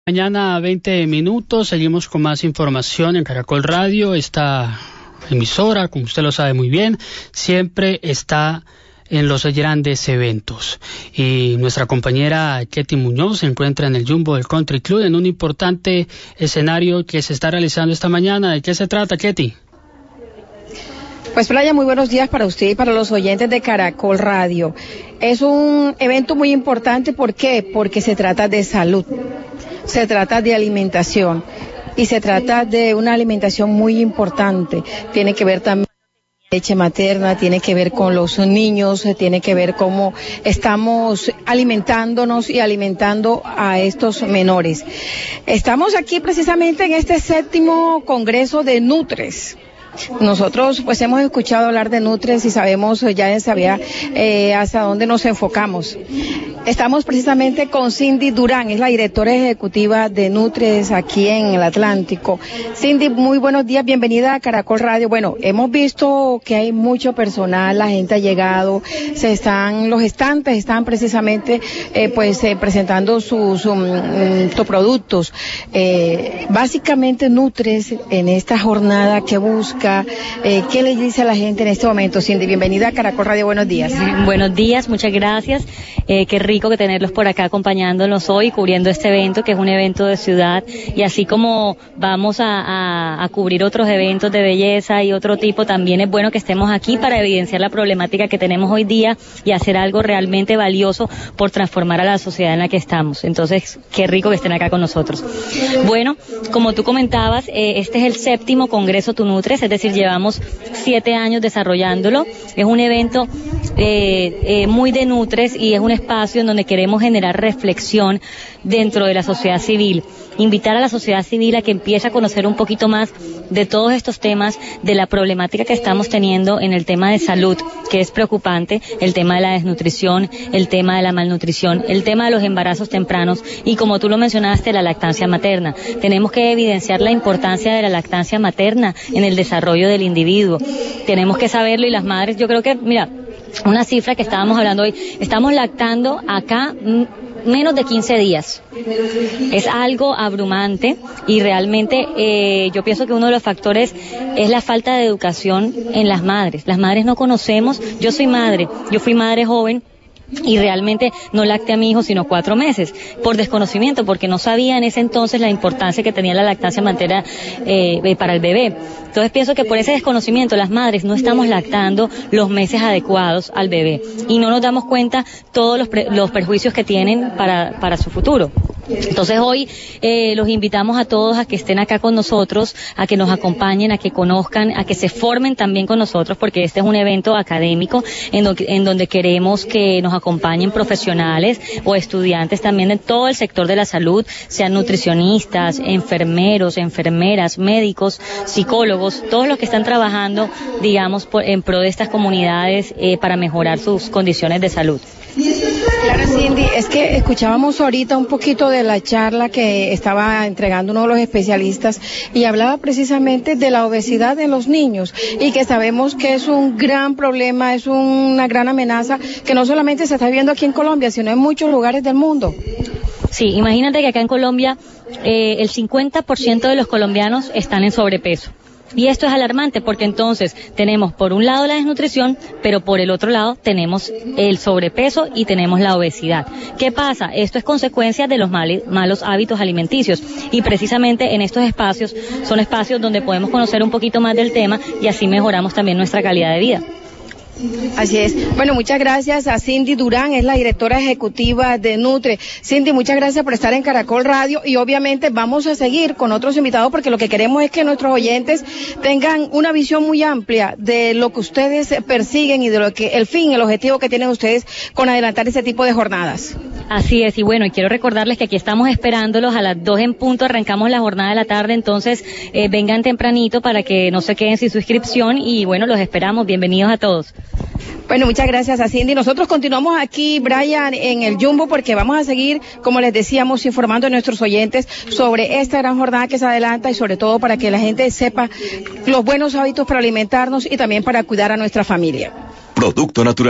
Mañana 20 minutos, seguimos con más información en Caracol Radio. Esta emisora, como usted lo sabe muy bien, siempre está en los grandes eventos. Y nuestra compañera Ketty Muñoz se encuentra en el Jumbo del Country Club en un importante escenario que se está realizando esta mañana. ¿De qué se trata, Ketty? Pues Playa, muy buenos días para usted y para los oyentes de Caracol Radio. Es un evento muy importante, ¿por qué? Porque se trata de salud, se trata de alimentación y se trata de una alimentación muy importante. Tiene que ver también con la leche materna, tiene que ver con los niños, tiene que ver cómo estamos alimentándonos y alimentando a estos menores. Estamos aquí precisamente en este 7º Congreso de Nutres. Nosotros pues hemos escuchado hablar de Nutres y sabemos hasta dónde nos enfocamos. Estamos precisamente con Cindy Durán, es la directora ejecutiva de Nutres aquí en el Atlántico. Cindy, muy buenos días, bienvenida a Caracol Radio. Bueno, hemos visto que hay mucho personal, la gente ha llegado, los estantes están precisamente presentando sus productos. Básicamente Nutres en esta jornada que busca, ¿qué le dice a la gente en este momento? Cindy, bienvenida a Caracol Radio, buenos días. Buenos días, muchas gracias. Qué rico que tenerlos por acá acompañándonos hoy, cubriendo este evento, que es un evento de ciudad, y así como vamos a cubrir otros eventos de belleza y otro tipo, también es bueno que estemos aquí para evidenciar la problemática que tenemos hoy día y hacer algo realmente valioso por transformar a la sociedad en la que estamos. Entonces, qué rico que estén acá con nosotros. Bueno, como tú comentabas, este es el 7º Congreso Tu Nutres, es decir, llevamos 7 años desarrollándolo. Es un evento muy de Nutres y es un espacio en donde queremos generar reflexión dentro de la sociedad civil, invitar a la sociedad civil a que empiece a conocer un poquito más de todos estos temas, de la problemática que estamos teniendo en el tema de salud, que es preocupante, el tema de la desnutrición, el tema de la malnutrición, el tema de los embarazos tempranos y, como tú lo mencionaste, la lactancia materna. Tenemos que evidenciar la importancia de la lactancia materna en el desarrollo del individuo. Tenemos que saberlo, y las madres, yo creo que, mira, una cifra que estábamos hablando hoy, estamos lactando acá menos de 15 días. Es algo abrumante y realmente yo pienso que uno de los factores es la falta de educación en las madres. Las madres no conocemos, yo soy madre, yo fui madre joven, y realmente no lacté a mi hijo sino 4 meses, por desconocimiento, porque no sabía en ese entonces la importancia que tenía la lactancia materna para el bebé. Entonces pienso que por ese desconocimiento las madres no estamos lactando los meses adecuados al bebé y no nos damos cuenta todos los perjuicios que tienen para su futuro. Entonces hoy los invitamos a todos a que estén acá con nosotros, a que nos acompañen, a que conozcan, a que se formen también con nosotros, porque este es un evento académico en donde queremos que nos acompañen profesionales o estudiantes también de todo el sector de la salud, sean nutricionistas, enfermeros, enfermeras, médicos, psicólogos, todos los que están trabajando, digamos, en pro de estas comunidades para mejorar sus condiciones de salud. Claro, Cindy, es que escuchábamos ahorita un poquito de la charla que estaba entregando uno de los especialistas y hablaba precisamente de la obesidad de los niños y que sabemos que es un gran problema, es una gran amenaza que no solamente se está viendo aquí en Colombia, sino en muchos lugares del mundo. Sí, imagínate que acá en Colombia el 50% de los colombianos están en sobrepeso. Y esto es alarmante porque entonces tenemos por un lado la desnutrición, pero por el otro lado tenemos el sobrepeso y tenemos la obesidad. ¿Qué pasa? Esto es consecuencia de los malos hábitos alimenticios y precisamente en estos espacios son espacios donde podemos conocer un poquito más del tema y así mejoramos también nuestra calidad de vida. Así es. Bueno, muchas gracias a Cindy Durán, es la directora ejecutiva de Nutre. Cindy, muchas gracias por estar en Caracol Radio y obviamente vamos a seguir con otros invitados porque lo que queremos es que nuestros oyentes tengan una visión muy amplia de lo que ustedes persiguen y de lo que el objetivo que tienen ustedes con adelantar ese tipo de jornadas. Así es, y bueno, y quiero recordarles que aquí estamos esperándolos a las 2 en punto, arrancamos la jornada de la tarde, entonces vengan tempranito para que no se queden sin su inscripción y bueno, los esperamos, bienvenidos a todos. Bueno, muchas gracias a Cindy. Nosotros continuamos aquí, Brian, en el Jumbo porque vamos a seguir, como les decíamos, informando a nuestros oyentes sobre esta gran jornada que se adelanta y sobre todo para que la gente sepa los buenos hábitos para alimentarnos y también para cuidar a nuestra familia. Producto natural.